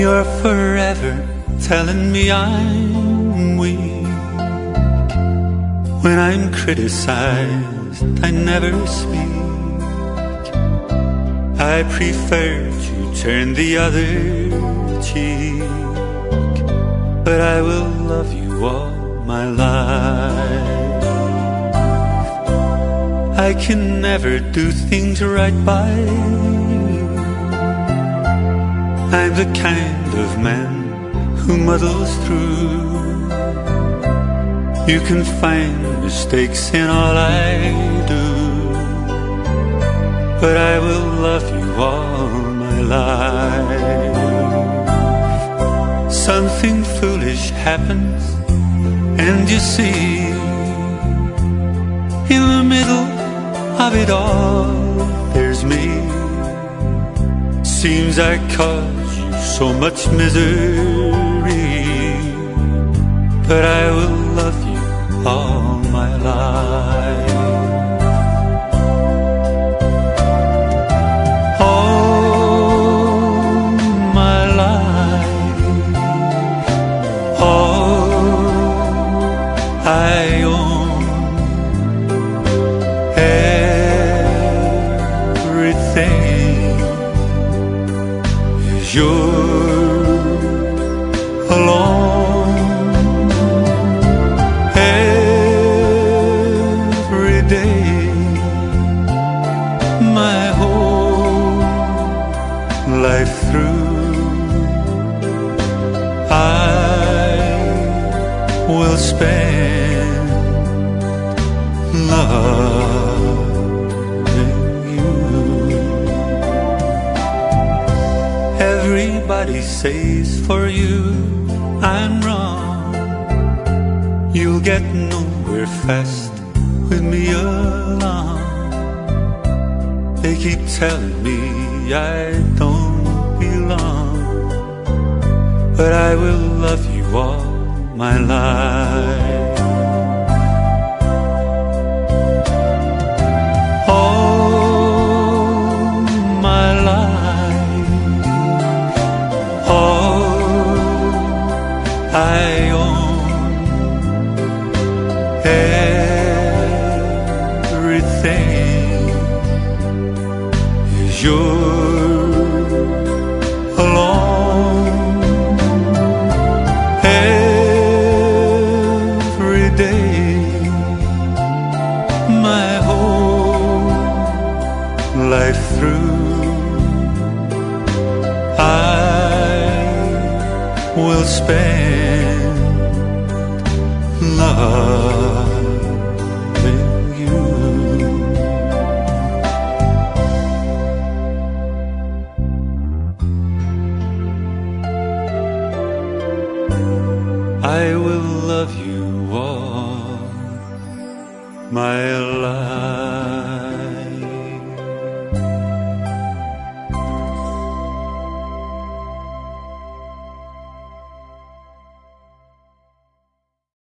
You're forever telling me I'm weak. When I'm criticized, I never speak. I prefer to turn the other cheek. But I will love you all my life. I can never do things right by you. I'm the kind of man who muddles through. You can find mistakes in all I do, but I will love you all my life. Something foolish happens, and you see, in the middle of it all, there's me. Seems I cause you so much misery, but I will love you all my life. All my life, all I own, everything is yours alone. Every day, my whole life through, I will spend loving you. Everybody says for you I'm wrong. You'll get nowhere fast with me alone. They keep telling me I don't belong, but I will love you all my life. All my life, all I own, everything is yours alone. Every day, my whole life through, I will spend loving you. I will love you all my life.